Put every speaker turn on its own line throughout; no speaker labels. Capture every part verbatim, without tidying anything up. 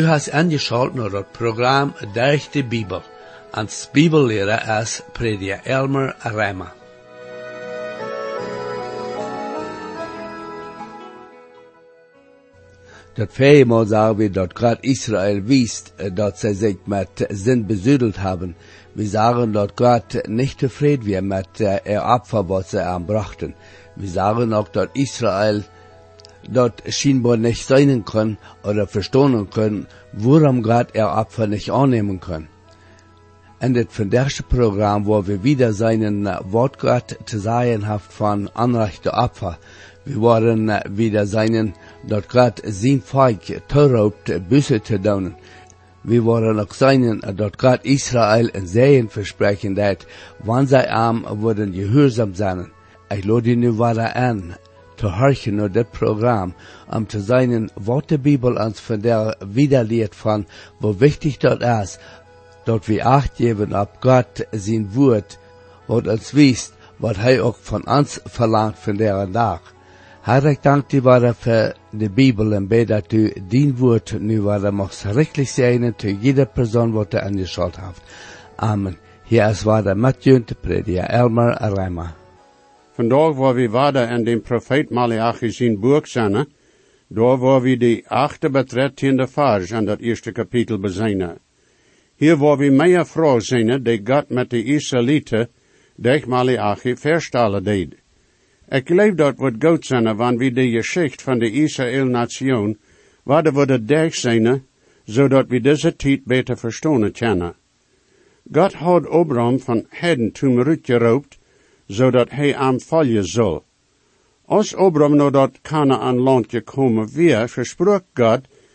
Du hast angeschaltet naar het programma Durch de Bibel. Als Bibellehrer is prediker Elmer Reimer. Dat vijfmaal sagen wir, dat grad Israel wist, dat zij zich met zin besudeld haben. Wir sagen, dat Gott nicht tevreden wir mit der Opfer, was sie anbrachten. Wir sagen auch, dat Israel dort scheinbar nicht sein können oder verstehen können, warum Gott er Opfer nicht annehmen kann. In das vandaagse Programm, wo wir wieder seinen Wort Gott zu sagen haben von anrechte Opfer. Wir wollen wieder seinen, dat Gott sein Volk terraubt, Büsse zu tun. Wir wollen auch seinen, dat Gott Israel ein Segen versprechen, dat, wann sie arm würden gehorsam sein. Ich lade nu weiter an, zu horchen naar dit Programm, um zu seinen, wat de Bibel uns von der widerlehrt von, wo wichtig dat ist, dat wir Acht geben auf Gott sein Wort, wat uns wisst, wat er auch von uns verlangt von deren Tag. Herr, ich danke dir weiter für die Bibel und bete, dass du dein Wort nu weiter machst, richtig sein, zu jeder Person, was du angeschaut hast. Amen. Hier ist weiter Matthew, der Prediger Elmer Reimer.
Vandaag waar we weiter in den Prophet Malachi zijn Buch zijn, daar waar we die achte betrettende Vers aan dat eerste kapitel bezijnen. Hier waar we meer vrouw zijn, die God met de Israëlieten, durch Malachi verstellen deed. Ik geloof dat wordt goed zijn, wanneer we de geschichte van de Israël-nation, waar we de deeg zijn, zodat we deze tijd beter verstaan kunnen. God had Abraham van heidentum uitgeroepen, zodat hij aan volgen zal. Als Abraham naar dat Kanaan land gekomen weer, versprach God,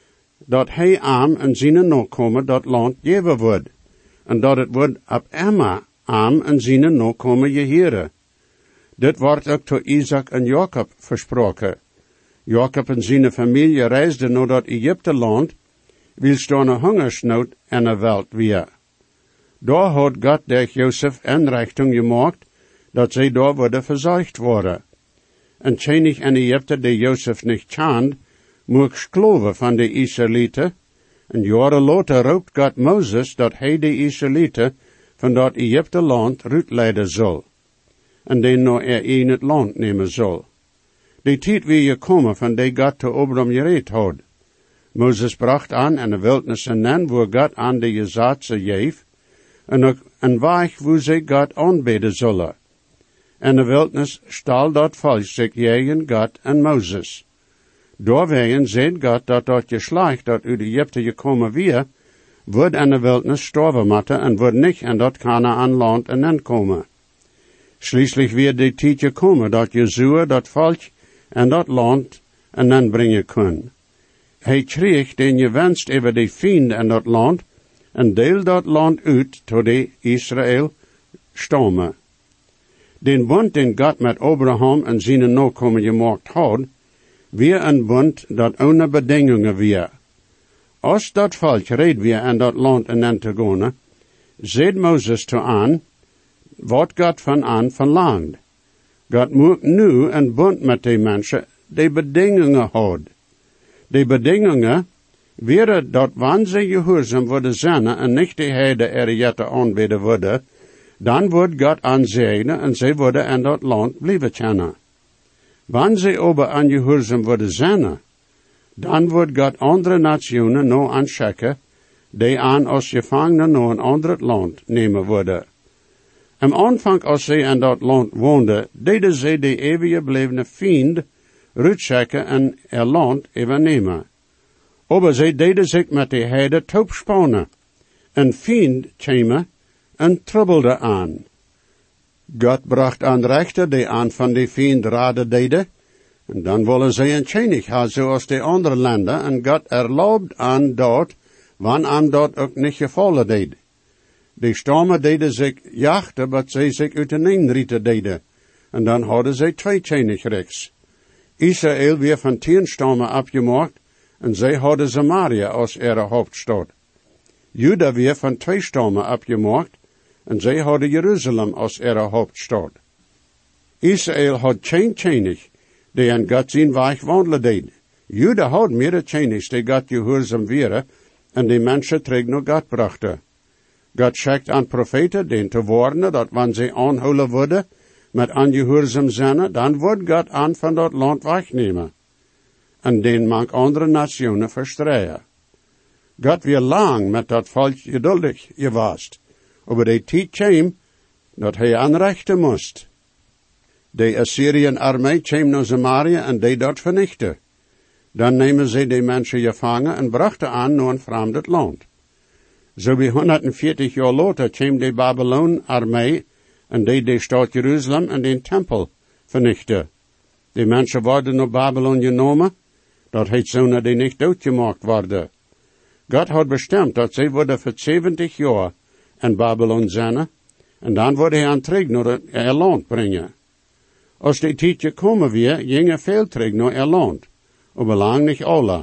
dat hij aan en zijn nakomen dat land geven wordt, en dat het wordt op Emma aan en zijn nakomen geheren. Dit wordt ook door Isaac en Jacob versproken. Jacob en zijn familie reisden naar dat Egypte-land, wils door een hongersnood in de wereld weer. Daar had God durch Jozef inrichting gemaakt, dat zij daar worden verzorgd worden. En tjenig in Egypte, die Jozef niet kend, moest skloven van de Israëlieten, en jaren later roept God Mozes dat hij de Israëlieten van dat Egypte-land uitleiden zal, en die naar er in het land nemen zal. Die tijd weer gekomen van die God te Abraham gereed had. Mozes bracht aan in de wildnis en nen, waar God aan de gezaatse geef, en ook een weg waar zij God aanbeden zullen. En de wildnis stal dat volk zich tegen God en Mozes. Doorwegen zei God dat dat geslacht dat uit Egypte gekomen weer, wordt in de wildnis sterven moeten en wordt niet in dat Kanaan land en inkomen. Schließlich weer die tijd gekomen dat Jezua dat volk en dat land en inbrengen kon. Hij kreeg den gewenst over de vriend in dat land en deel dat land uit tot de Israël stammen. Den bund den God met Abraham en zijn nakomen gemaakt had, weer een bund dat ohne bedingingen weer. Als dat volk reed weer in dat land en in te gaan, zei Mozes toe aan, wat God van aan verlangt. God moet nu een bund met die mensen die bedingingen had. Die bedingingen wäre dat wanneer ze gehoorzaam worden zijn en niet de heide erjette aanbidden worden, dan wordt God aanzegenen en zij worden in dat land blijven kennen. Wanneer zij aber aangehoorzaam worden zijn, dan wordt God andere nationen nou aanschikken, die aan als gevangenen naar een ander land nemen worden. Am aanvang als zij in dat land woonden, deden zij de eeuwige blijvende vriend uitschikken en er land overnemen. Aber zij deden zich met de heide toopspannen. Een vriend kwam en trubbelde aan. God bracht aan rechter die aan van die vriend raden deden, en dan willen zij een tjenig hebben zoals de andere landen, en God erlaubt aan dat, wanneer aan dat ook niet gevallen deed. Die stammen deden zich jachten, wat zij zich uiteenrieten deden, en dan hadden zij twee tjenigrechts. Israël weer van tien stammen afgemaakt, en zij hadden Samaria als ihre hoofdstad. Juda weer van twee stammen afgemaakt, en zij hadden Jeruzalem als ihre hoofdstad. Israël had geen tjenig, die aan God zijn weg wandelen deed. Juda had meer tjenigs die God gehoorzaam waren, en die mensen terug naar God brachten. God schickt aan profeten, den te warnen, dat wanneer ze aanhouden worden, met ongehoorzaam zijn, dan wordt God aan van dat land wegnemen. En den mank andere nationen verstreien. God weer lang met dat volk geduldig geweest, over die tijd kwam, dat hij aanrechten moest. De Assyrian armee kwam naar Samaria en die dat vernichten. Dan nemen ze die mensen gevangen en brachten aan naar een vreemd land. Zo wie honderdveertig jaar later kwam de Babylon-armee en die de stad Jeruzalem en den tempel vernichten. Die mensen worden naar Babylon genomen, dat heet zo dat die niet doodgemaakt worden. God had bestemd dat ze worden voor zeventig jaar in Babylon zijn, en dan worden hij aan terug naar het land brengen. Als die tijd gekomen weer, gingen veel terug naar het land, maar lang niet alle.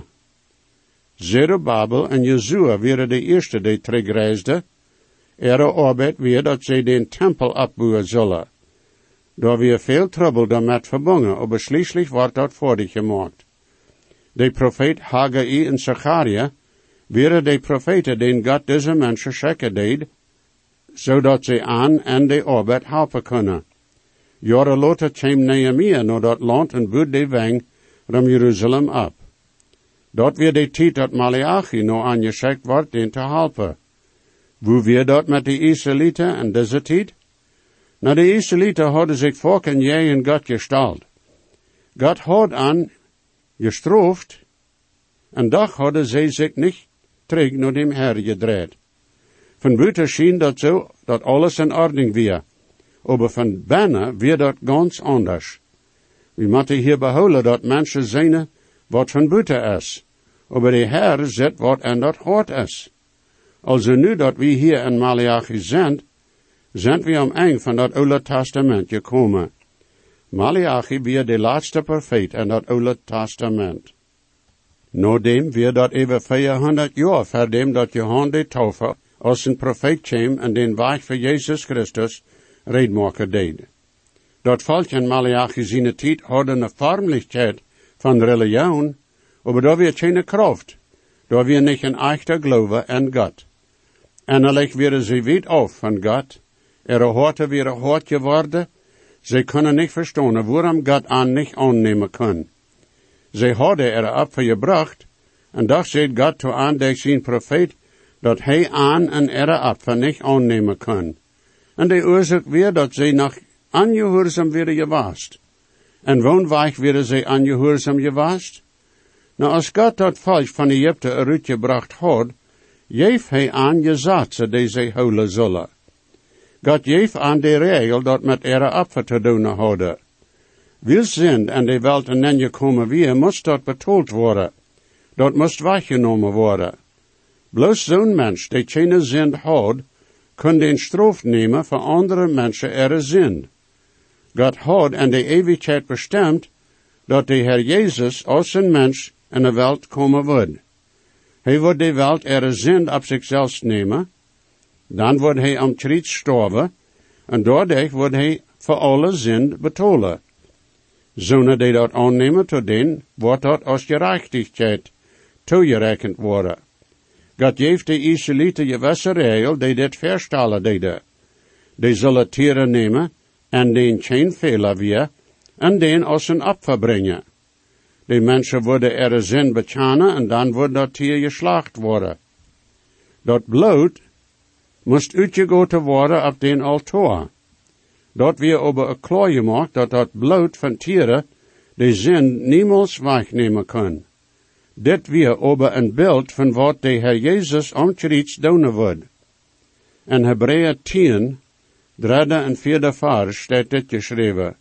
Zerubbabel en Jezua waren de eerste die terugreisden. Ihre arbeid weer dat ze den tempel opbouwen zullen. Daar weer veel trouble daarmee verbonden, maar schließlich wordt dat voordig gemaakt. De profeet Haggai en Zacharia waren de profeten den God deze mensen schikken deed, zodat ze aan en de arbeid helpen kunnen. Jaren later kwam Nehemia naar dat land en bood de weng ram Jeruzalem op. Dat weer de tijd dat Malachi nou aangeschikt wordt den te helpen. Hoe weer dat met de Israëlieten in deze tijd? Nou, de Israëlieten hadden zich volk en jij in God gesteld. God had aan gestraft, en doch hadden zij zich niet terug naar dem Herr gedraaid. Van buiten schien dat zo, dat alles in orde weer. Maar van binnen weer dat ganz anders. We moeten hier behouden dat mensen zijn wat van buiten is. Maar de Herr zet wat in dat hart is. Also nu dat we hier in Malachi zijn, zijn we am eind van dat Oude Testament gekomen. Malachi weer de laatste profeet in dat Oude Testament. Nadem weer dat over vierhonderd jaar verdem dat Johannes de Taufer als een profeet kwam en den weg voor Jezus Christus redmaken deed. Dat volk in Malachi zijn tijd hadden een vormelijkheid van religion, maar daar weer geen kracht. Daar weer niet een echte geloof in God. Eindelijk werden ze weit af van God. Ihre harten weer hard geworden. Ze kunnen niet verstaan waarom God aan niet aannemen kan. Ze hadden ihre Opfer gebracht, en doch zegt God toe aan de zijn profeet, dat hij aan en ihre Opfer niet aannemen kan. En de oorzaak weer dat ze nog ongehoorzaam werden geweest. En woonweg werden ze ongehoorzaam geweest? Nou, als God dat volk van Egypte eruit gebracht had, geef hij aan gezaten die zij houden zullen. God geef aan de regel dat met ihre Opfer te doen hadden. Wil sind en de welt en dan gekomen weer, moest dat betaald worden. Dat moest weggenomen worden. Bloos zo'n mens, die geen zin had, kon den straf nemen voor andere mensen ihre zin. God had in de eeuwigheid bestemd, dat de Heer Jezus als een mens in de welt komen wordt. Hij wordt de welt ihre zin op zichzelf nemen, dan wordt hij am kruis sterven, en doordat wordt hij voor alle zin betalen. Zonder die dat aannemen te doen, wordt dat als gerechtigheid toegerekend worden. God geeft de Israëlieten gewisse regel die dit verstellen deden. Die zullen tieren nemen, en den geen fehler weer, en den als een opfer brengen. Die mensen worden ihre zin bekennen, en dan wordt dat tier geslacht worden. Dat bloed moest uitgegoten worden op den altaar. Dat weer over een klaar gemaakt dat dat bloed van tieren de zin niemals wegnemen kan. Dit weer over een beeld van wat de Heer Jezus om kruis doen wordt. In Hebreeën tien, derde en vierde vers staat dit geschreven.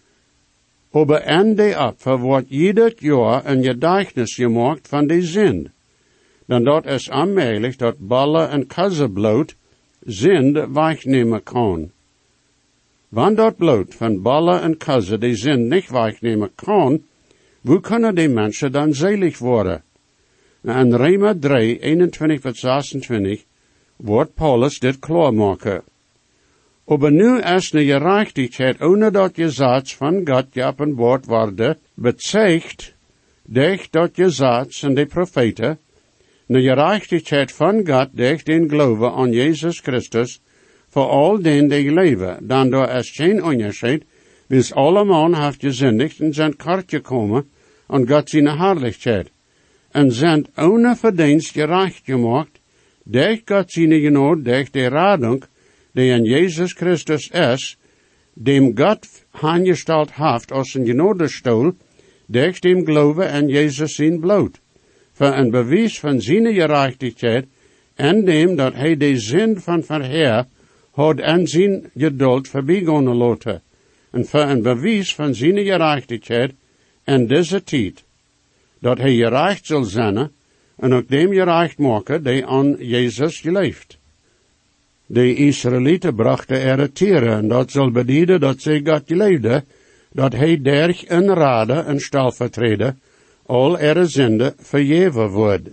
Aber en de Opfer wordt ieder jaar een gedächtnis gemaakt van de zin. Dan dat is aanmerkelijk dat ballen en kassenbloed zin wegnemen kan. Wanneer dat bloed van ballen en kassen de zin niet wegnemen kan, hoe kunnen die mensen dan zelig worden? In Römer drie, eenentwintig tot zesentwintig, wordt Paulus dit klaarmaken. Aber nu is de gerechtigheid ohne dat Gesetz van God geopenbaard worden, bezeigt durch dat Gesetz en de profeten, de gerechtigheid van God durch den Glauben an Jesus Christus voor al den die leven, dan door is geen onderscheid, wils allemaal heeft gezündigt en zijn kort gekomen an God zijn herrlichkeit, en zijn ohne verdienst gerecht gemaakt, durch God zijn genade, durch die Radung, die in Jesus Christus is, dem God aangesteld heeft als een genadestoel, durch dem Glauben an Jesus zijn bloed, voor een bewijs van zijn gerechtigheid, en dem dat hij de zin van verheer had en zijn geduld voorbijgaan laten, en voor een bewijs van zijn gerechtigheid in deze tijd, dat hij gerecht zal zijn, en ook dem gerecht maken die aan Jezus geleefd. De Israëlieten brachten er tieren, en dat zal beduiden dat zij God geleefde, dat hij derg een rade en stalvertreden, al er zinde vergeven wordt.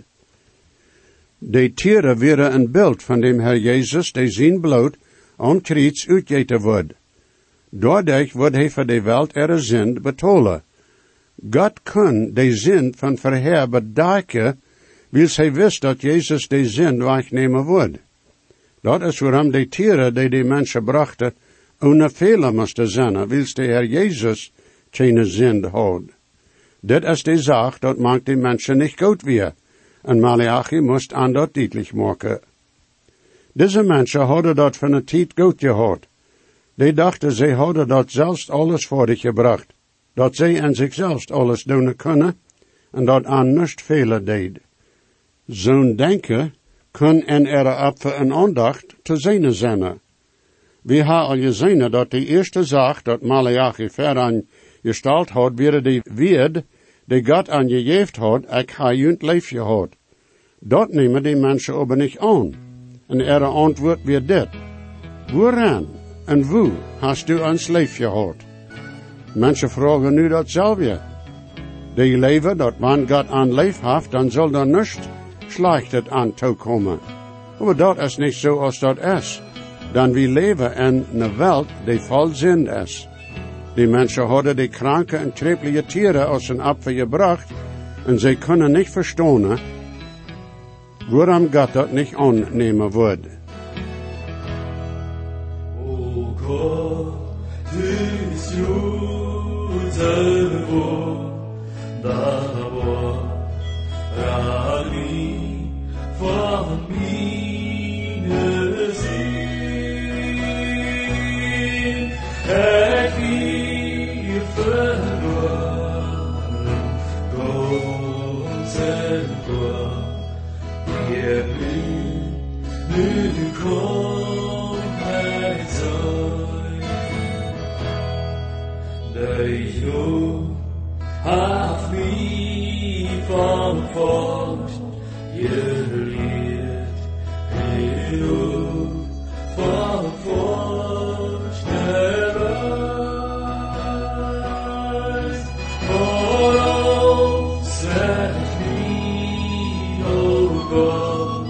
De tieren waren een beeld van dem Herr Jezus, die zijn bloed aan kruis uitgeten wordt. Doordat wordt hij voor de wereld er zinde betolen. God kon de zin van verheer bedaken, wils hij wist dat Jezus de zin wegnemen wordt. Dat is waarom de tieren die de mensen brachten, ohne Fehler moesten zijn, wils de Herr Jezus geen zin had. Dit is de zaak dat maakt de mensen niet goed weer, en Malachi moest aan dat duidelijk maken. Deze mensen hadden dat van een tijd goed gehad. Die dachten, zij hadden dat zelfs alles voor zich gebracht, dat zij in zichzelf alles doen kunnen, en dat aan niets velen deed. Zo'n denken kon en er op voor een aandacht te zijn zijn. We hebben al gezien dat de eerste zaak dat Malachi veraan gesteld had, weer de weerd die God aan gegeven had, ik ga je het leven gehad. Dat nemen die mensen aber niet aan. En er antwoord weer dit. Waaraan en hoe hast du ons leven gehad? Mensen vragen nu datzelfde. Die leven dat wanneer God aan leef heeft, dan zal er niets slechtes aan toekomen. Maar dat is niet zo als dat is. Dan we leven in een wereld die vol zin is. Die mensen hadden die kranke en krepelige tieren als een apfel gebracht, en zij kunnen niet verstaan waarom God dat niet aannemen wordt.
O God, is Juden woord, dat woord, Rani, van mijn zin. Ik hier verloren, God en God. Je bent nu kom het zijn. De jood heeft mij van vorst geleerd. Je jood van vorst gereisd. Voor ons zet mij, o God.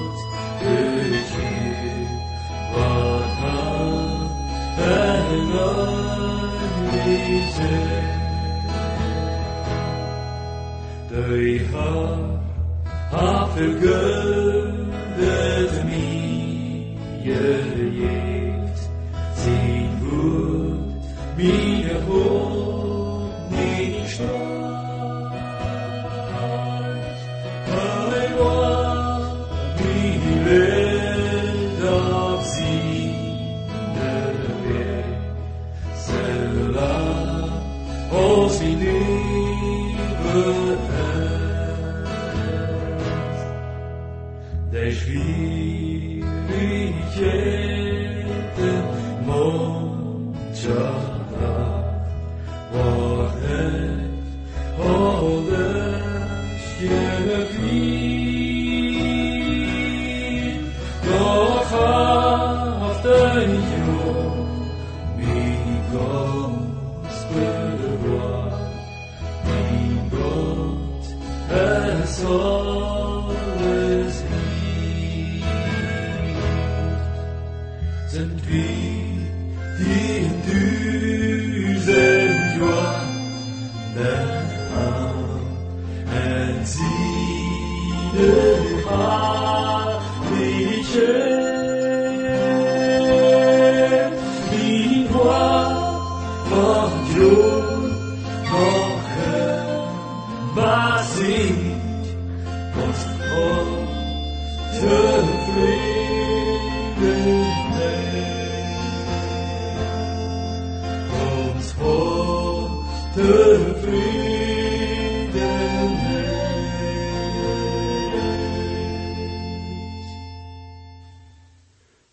De Heer heeft vergöndet mij geleerd, zijn woord, mijn hoofd niet stijgt. Hij wordt mijn leed op zijn weg, zolang als mijn leven de schwierigheden mondschap wordt het alles gevierd. Doch auf den Jod, mein Gott bewahrt, mein Gott, es alles sind wir, die in düsen Jahr den Arm entziehen.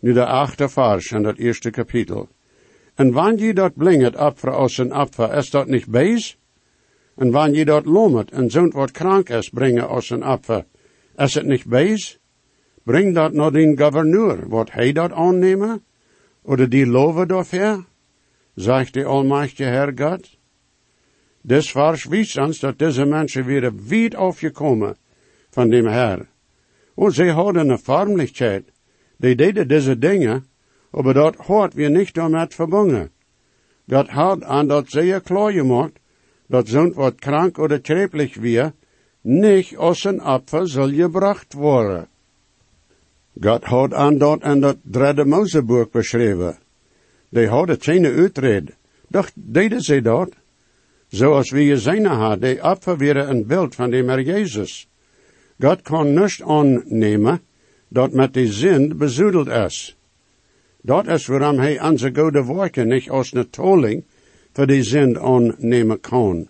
Nu de achte vers in dat eerste kapitel. En wanneer je dat blinget Opfer aus een Opfer, is dat niet bees? En wanneer je dat lomet en zo'n wat krank is, brengen aus een Opfer, is het niet bees? Breng dat naar den gouverneur, wordt hij dat aannemen? Oder die loven dafür? Zegt de almachtige Herr God. Des vers wijst ons dat deze mensen weer weit afgekomen van dem Herr. Und sie hadden een vormlichkeit. Die deden deze dingen, aber dat had wir nicht damit verbunden. God had aan dat zeer klar gemacht, dat zo'n wat krank oder schreeplich weer, nicht aus een Opfer soll gebracht worden. God had aan dat in dat derde Moseboek beschreven. Die hadden geen uitred, doch deden ze dat. Zoals we gezien hadden, die Opfer weer een beeld van de Heer Jezus. God kan niet aannemen dat met die zin bezoedeld is. Dat is waarom hij onze goede werken niet als een toling voor die zin aannemen kan.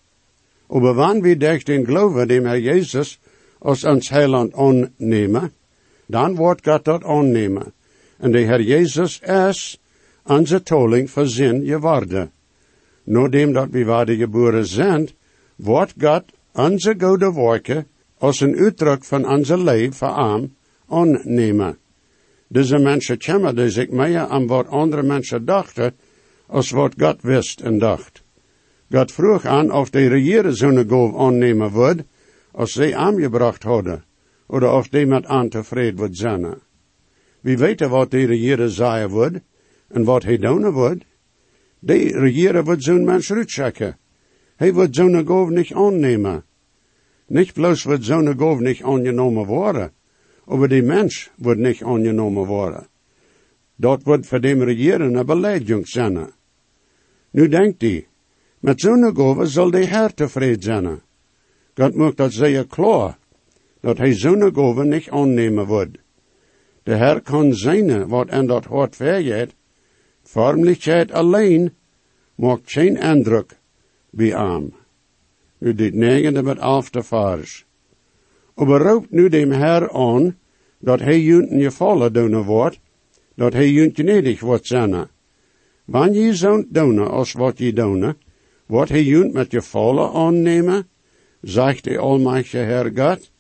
Aber wanneer we durch den Glauben dem Herr Jezus als ons Heiland aannemen, dan wordt God dat aannemen. En de Herr Jezus is onze toling voor zin geworden. Nadat dat we waren geboren zijn, wordt God onze goede werken als een uitdruk van onze leven voor hem aannemen. Deze mensen komen die zich meer aan wat andere mensen dachten, als wat God wist en dacht. God vroeg aan of de regeren zo'n golf aannemen would, als zij aangebracht hadden, oder of die met aan tevreden would zijn. We weten wat de regeren zeggen would, en wat hij doen would. De regeren would zo'n mens uitchecken. Hij would zo'n golf niet aannemen. Niet bloos would zo'n golf niet aangenomen worden, aber die mens would niet aangenomen worden. Dat would voor de regeren een belediging zijn. Nu denkt hij, met zo'n golf zal de Heer tevreden zijn. God maakt dat zeer klaar, dat hij zo'n golf niet aannemen wordt. De Heer kan zijn wat in dat hart vergeet, vormlichheid alleen maakt geen indruk bij hem. Nu dit negende met elfde vers. Aber roept nu dem Heer aan, dat hij jullie gevallen doen wordt, dat hij jullie gnedig wordt zijn. Wanneer je zoudt doen als wat je doen, wordt hij jullie met gevallen aannemen, zegt de almachtige Heer God.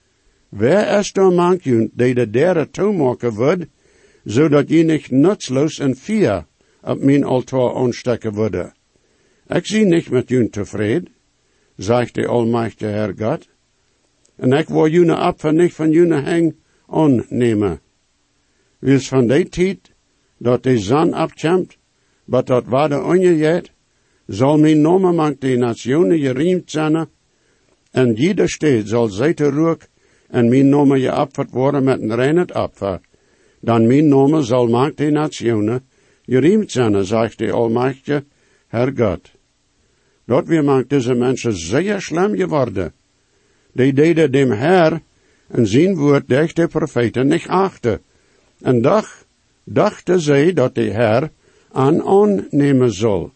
Wer is dan mank jullie die de derde toemaken wordt, zodat je niet nutzloos en vier op mijn altaar aanstekken worden? Ik zie niet met jullie tevreden, zegt de almachtige Heer God. En ik wil jullie Opfer niet van jullie hang aannemen. Wils van die tijd, dat de zon opkomt, wat dat waarde ongejeet, zal mijn naam mank de nationen geriemd zijn, en jeder steed zal zijte roek, en mijn naam geopferd worden met een rein Opfer. Dan mijn naam zal mank de nationen geriemd zijn, zegt de almachtige Herr God. Dat weer mank deze mensen zeer slim geworden. Die deden dem Herr en zijn woord durch de profeten niet achten. En doch dachten zij dat de Herr aan aannemen zal.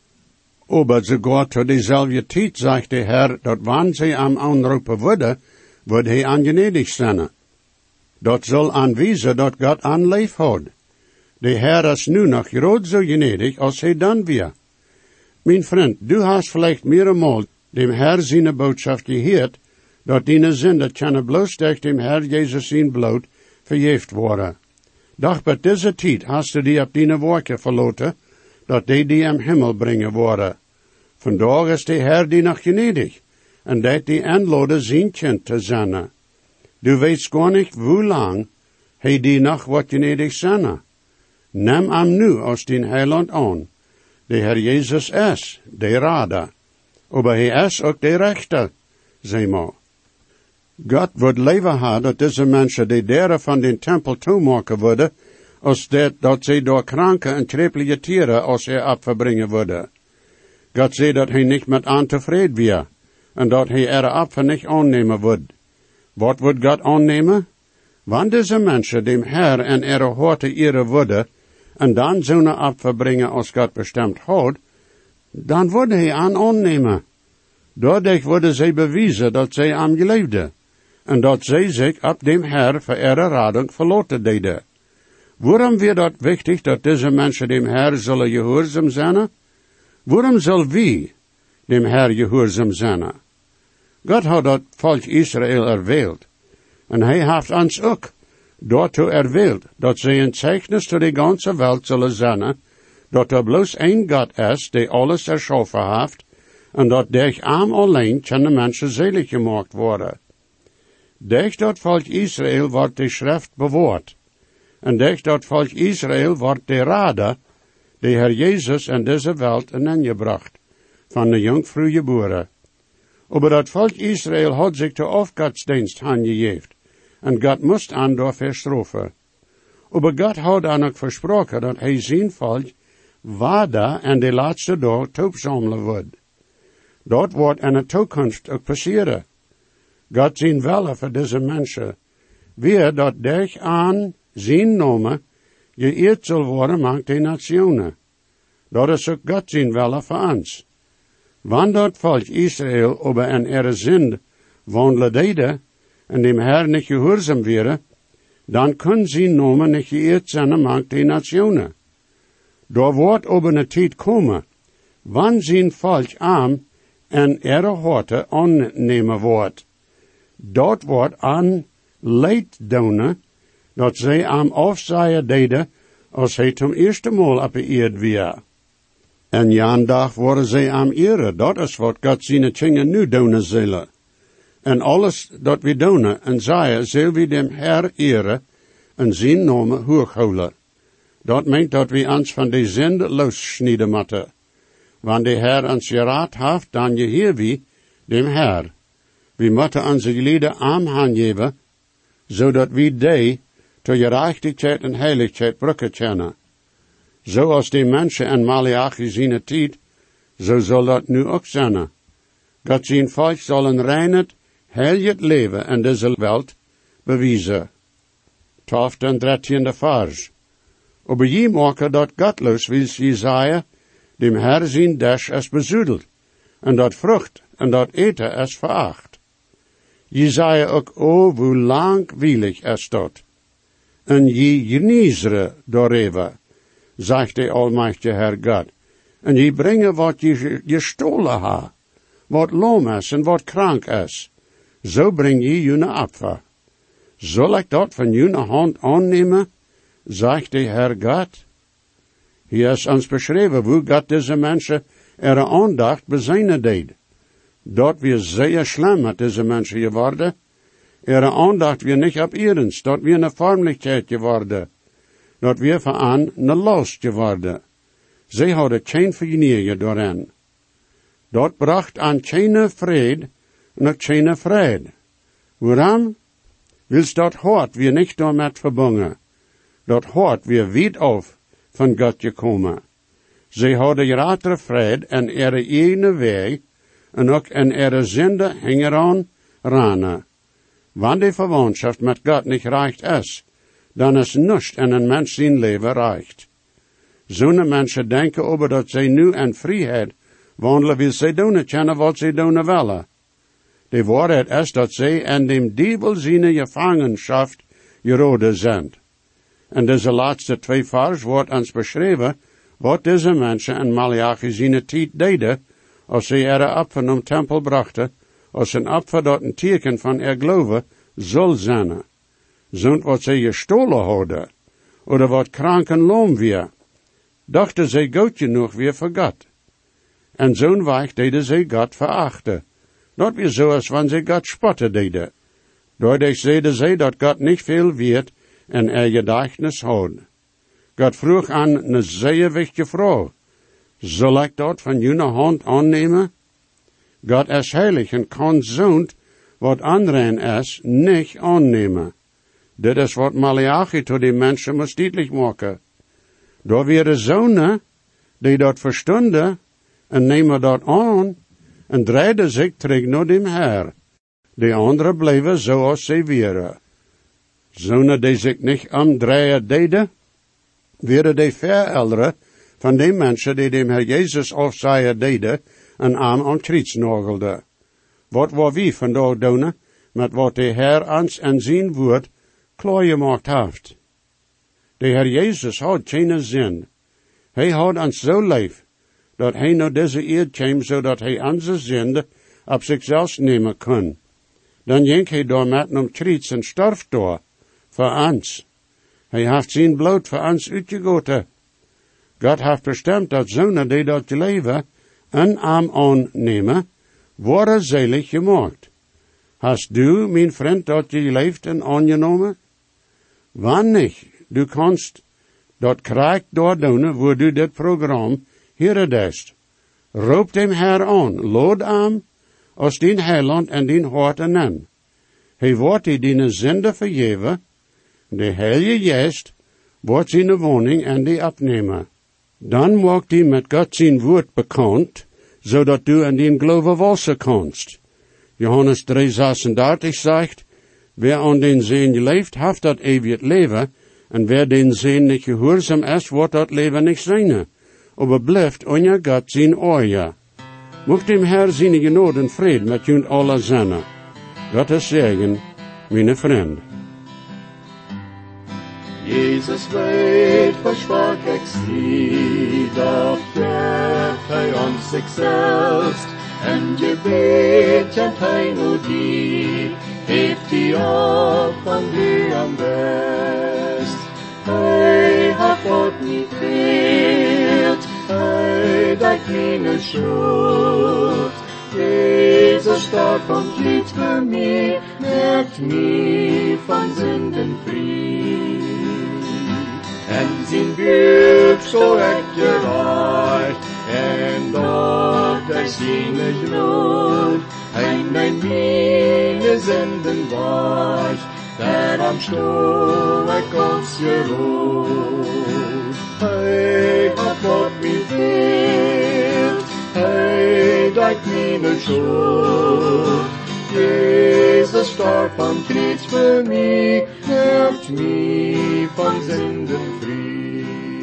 Aber sogar tot dezelfde tijd zegt de Herr, dat wanneer zij hem aanroepen worden, wordt hij aangenedigd zijn. Dat zal aanwijzen dat God aan leef houdt. De Herr is nu nog groot zo genedig als hij dan weer. Mijn vriend, du hast vielleicht mehrmals dem Herr seine Botschaft gehoord, dat die Sünder kunnen bloos durch dem Herr Jesus zijn bloed vergeeft worden. Doch bij deze tijd hast du die op die werken verloten, dat die die im Himmel brengen worden. Vandaag is de Herr die nog gnedig, en dat die aanladen zijn kind te zijn. Du weet gar niet hoe lang hij die nog wat gnedig zijn. Neem hem nu als den Heiland aan. De Herr Jezus is de Rader, aber hij is ook de Rechter, zeg maar. God wordt leven hebben dat deze mensen die deren van den tempel toemaken worden, als dat, dat zij door kranke en krepelige tieren als hij opverbrengen worden. God zei dat hij niet met aan tevreden weer, en dat hij er opfer niet aannemen wordt. Wat wordt God aannemen? Wanneer deze mensen dem Herr en er horte ere worden, en dan zo'n opfer brengen als God bestemd houdt, dan wordt hij aan aannemen. Doordat worden zij bewijzen dat zij aan geleefden, en dat zij zich op dem Herr voor ihre rading verloten deden. Waarom wird dort wichtig, dat diese Menschen dem Herr zullen gehoorzaam zijn? Waarom zal wie dem Herr gehoorzaam zijn? God had dat volk Israël erwählt. En hij heeft ons ook daartoe erwählt, dat zij een zeichnis tot de ganze Welt zullen zijn, dat er bloos één God is, die alles erschaffen heeft, en dat durch am alleen kan de mensen selig gemaakt worden. Durch dat volk Israël wordt de schrift bewaard. En durch dat volk Israël wordt de rade, de Herr Jezus in deze Welt ingebracht, van de jongvrouw geboren. Aber dat volk Israël had zich de afgodsdienst aangegeven, en God moest aan daarvoor straffen. Aber God had dan ook versproken dat hij zijn volk waarde en de laatste dag toepzamelen wordt. Dat wordt in de toekomst ook passeren. God zijn wille voor deze mensen, weer dat durch aan zijn namen geëerd zal worden met de nationen. Dat is ook God zijn wille voor ons. Wanneer dat volk Israël over een ihre zin wandelen deden, en dem Herr niet gehoorzaam werden, dan kunnen zijn namen niet geëerd zijn met de nationen. Daar wordt over een tijd komen, wanneer zijn volk aan en ihre horten aannemen wordt. Dat wordt aan leid doen, dat zij aan afzaaien deden, als hij zum eerste maal op de eerd weer. En jandag worden zij aan ere, dat is wat God zijn dingen nu doen zullen. En alles dat we doen en zeggen, zullen we dem Herr ere en zijn naam hoog houden. Dat meent dat we ons van de zonde lossnijden moeten. Wanneer de Herr ons geraad heeft, dan geheer we dem Herr. We moeten onze lieden aangeven, zodat we die tot gerechtigheid en heiligheid brücken kunnen. Zoals de mensen in Malachi zijn tijd, zo zal dat nu ook zijn. God zijn volk zal een reinheid, heilig leven in deze wereld bewijzen. Twaalfde en dertiende vers. Aber je maken dat godloos wil Jesaja, dem Herr zijn dash is bezoedeld, en dat vrucht en dat eten is veracht. Jesaja ook, o, hoe langweilig is dat. En je geneesre daarover, zegt de almachtige Herr God, en je brengen wat je gestolen ha, wat loom is en wat krank is, zo breng je june Opfer. Zal ik dat van june hand aannemen, zegt de Herr God? Hier is ons beschreven hoe God deze mensen ihre aandacht bezinnen deed. Dat we zeer schlimm met deze mensen geworden, ihre aandacht weer niet op ihrens, dat we een vormelijkheid geworden, dat we van aan een last geworden. Zij hadden geen vernieuwing daarin. Dat bracht aan geen vrede en ook geen vrede. Waarom? Wils dat hart weer niet daarmee verbonden. Dat hart weer weit af van God gekomen. Zij hadden gratere vrede en ihre eigen weg en ook in ihre zonde hingen aan ranen. Wanneer de verwantschap met God niet reicht is, dan is niets in een mens zijn leven reicht. Zo'n mensen denken over dat zij nu in vrijheid wandelen, wil zij doen kunnen wat zij doen willen. De waarheid is dat zij in dem duivel zijn gevangenschap geroden zijn. En deze laatste twee vers wordt ons beschreven, wat deze mensen in Malachi zijn tijd deden, als zij ihre Opfer naar de tempel brachten, als een Opfer dat een teken van er geloven zal zijn. Zo'n wat zij gestolen hadden, oder wat krank en loom weer, dachten zij goed genoeg weer voor God. En zo'n weg deden zij God verachten. Dat weer zoals wanneer zij God spotten deden. Doordat zeiden zij dat God niet veel weet en er gedächtnis had. God vroeg aan een zeer wichtige vraag. Zal ik dat van jullie hand aannemen? God is heilig en kan zo'n wat anderen is niet aannemen. Dit is wat Malachi tot die mensen moest duidelijk maken. Daar waren zonen die dat verstonden en nemen dat aan en draaiden zich terug naar dem Herr. De anderen bleven zoals zij waren. Zonen die zich niet omdraaien deden, waren de verouderen van de mensen die dem Herr Jezus afzaaien deden en aan aan kruis nagelden. Wat waar wie vandaag doen met wat de Herr ons en zijn woord klaar gemaakt heeft. De Heer Jezus had geen zin. Hij had ons zo lief, dat hij naar deze eerd kwam, zodat hij onze zonde op zichzelf nemen kon. Dan ging hij door met hem kruis en stierf door, voor ons. Hij heeft zijn bloed voor ons uitgegoten. God heeft bestemd dat zonen die dat leven, een arm aannemen, worden zelig gemaakt. Hast du, mijn vriend, dat je leeft en aangenomen? Wanneer du kannst dat krijgt doordoen, wo du dit programma hieredest. Roep dem Herr aan, lood aan, als dien heiland en dien hart neem. Hij wordt die dien zinde vergeven, de Heilige Geest wordt zijn woning en die opnemen. Dan wordt die met God zijn woord bekend, zodat du in dien geloven walsen kannst. Johannes drie zesendertig zegt, wer aan den Zin leeft, heeft dat eeuwig leven, en wer den Zin niet gehoorzaam is, wordt dat leven niet zijn. Aber blijft onder God zijn oor. Mocht dem Herr zijn genade en vrede met jullie alle zijn. Gottes zegen, mijn vriend.
Jesus weet, versprach ik zie, dat geeft hij ons zichzelf, en gebed kent hij nu die, heeft die op van u am best. Hij hat God niet veelt, hij dat mijn schuld. Jezus starb van Krieg für mich, maakt mij van Sünden vrij. En zijn Blut zo ik gereicht, en dort er seine Blut, en mijn meine Sünden weicht, der am Stuhl ik ons geruht. Hij hat Gott mich veelt, hij dat meine Schuld. Jesus starb am Kreuz für mich, macht mich von Sünden frei.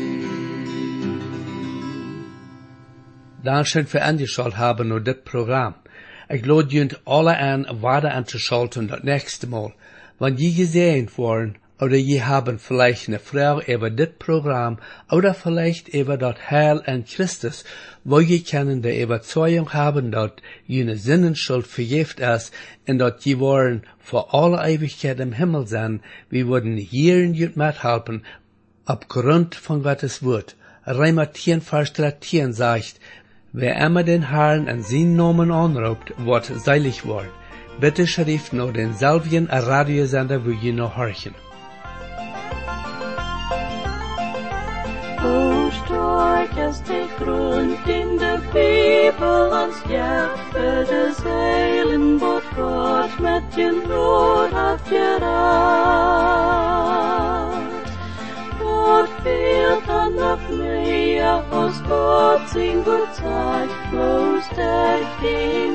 Dankeschön für angeschaut haben nur das Programm. Ich lade junt alle an, weiter anzuschalten das nächste Mal. Wenn je gesehen worden, oder je haben vielleicht eine Frage über das Programm, oder vielleicht über das Heil in Christus, wo je können die Überzeugung haben, dass jene Sinnenschuld vergift ist, und dass je wollen für alle Ewigkeit im Himmel sein, wir würden hier in jut mithelfen, aufgrund von Gottes Wort. Römer zehn, Vers dreizehn sagt, wer immer den Herrn in seinen Namen anruft, wird selig worden. Bitte schrift nur denselben Radiosender, wo je noch horchen.
Hoe stark is de grond in de Bibel ons Jahwe des Heilen, wat God met je nood heeft geraakt. Wat fehlt dan nog meer, als God zijn woord zegt, bloos der